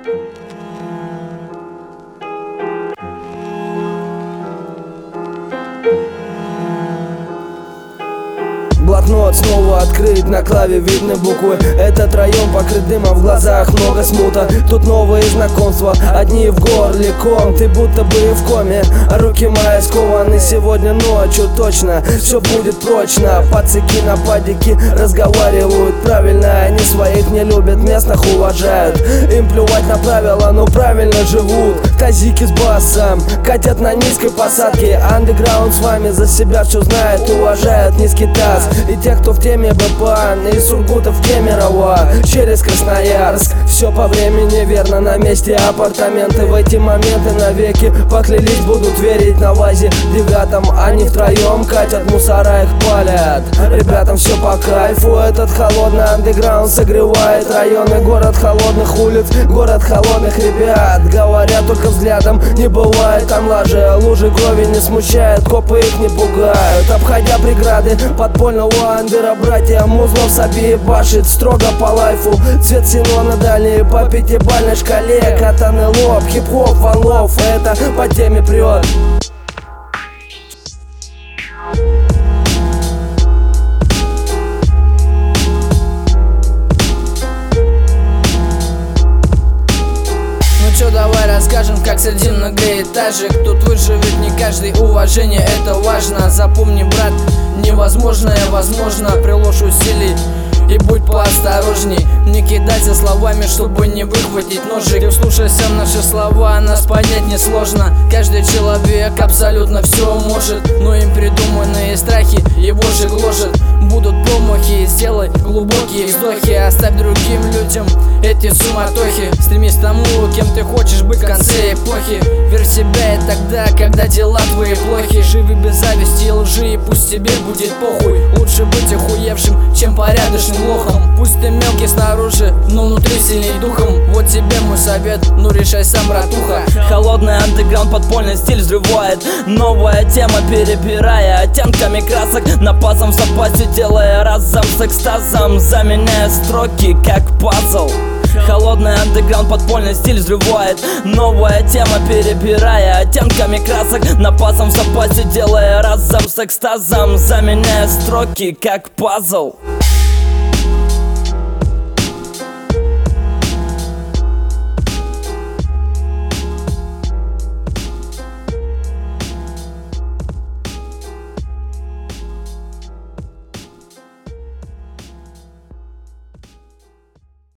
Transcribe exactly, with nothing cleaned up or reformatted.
Блокнот снова открыт, на клаве видны буквы. Этот район покрыт дымом, в глазах много смута. Тут новые знакомства, одни в горле ком. Ты будто бы в коме, а руки мои скованы. Сегодня ночью точно все будет прочно. Пацаки на падике разговаривают правильно. Они своих не любят, местных уважают. Им плевать на правила, но правильно живут. Тазики с басом катят на низкой посадке. Андеграунд с вами за себя все знает, уважает низкий таз. И тех, кто в теме БПАН, из Сургута в Кемерово, через Красноярск. Все по времени верно, на месте апартаменты. В эти моменты навеки поклялись, будут верить на ВАЗе девятом. Они втроем катят, мусора их палят. Ребятам все по кайфу, этот холодный андеграунд согревает районы. Город холодных улиц, город холодных ребят. Говорят только взглядом, не бывает там лажи. Лужи крови не смущают, копы их не пугают. Обходя преграды подпольного андера, братья Музлов Саби башит строго по лайфу. Цвет синона дальний по пятибалльной шкале. Катаны лоб, хип-хоп, ванлов, это по теме прет. Чё, давай расскажем, как среди многоэтажек тут выживет не каждый. Уважение — это важно. Запомни, брат, невозможное возможно. Приложь усилий и будь поосторожней. Не кидайся словами, чтобы не выхватить ножик. Ты вслушайся в наши слова, нас понять несложно. Каждый человек абсолютно все может, но им придуманные страхи его же гложат. Будут промахи, сделай глубокие вздохи. Оставь другим людям эти суматохи. Стремись к тому, кем ты хочешь быть в конце эпохи. Верь в себя и тогда, когда дела твои плохи. Живи без зависти и лжи, и пусть тебе будет похуй. Лучше быть охуевшим, чем порядочным лохом. Пусть ты мелкий снаружи, но внутри сильней духом. Вот тебе мой совет, ну решай сам, братуха. Холодный андеграунд, подпольный стиль взрывает. Новая тема, перебирая оттенками красок. Напасом в запасе, делая разом с экстазом, заменяя строки как пазл. Холодный андеграунд, подпольный стиль взрывает. Новая тема, перебирая оттенками красок. Напасом в запасе, делая разом с экстазом, заменяя строки как пазл.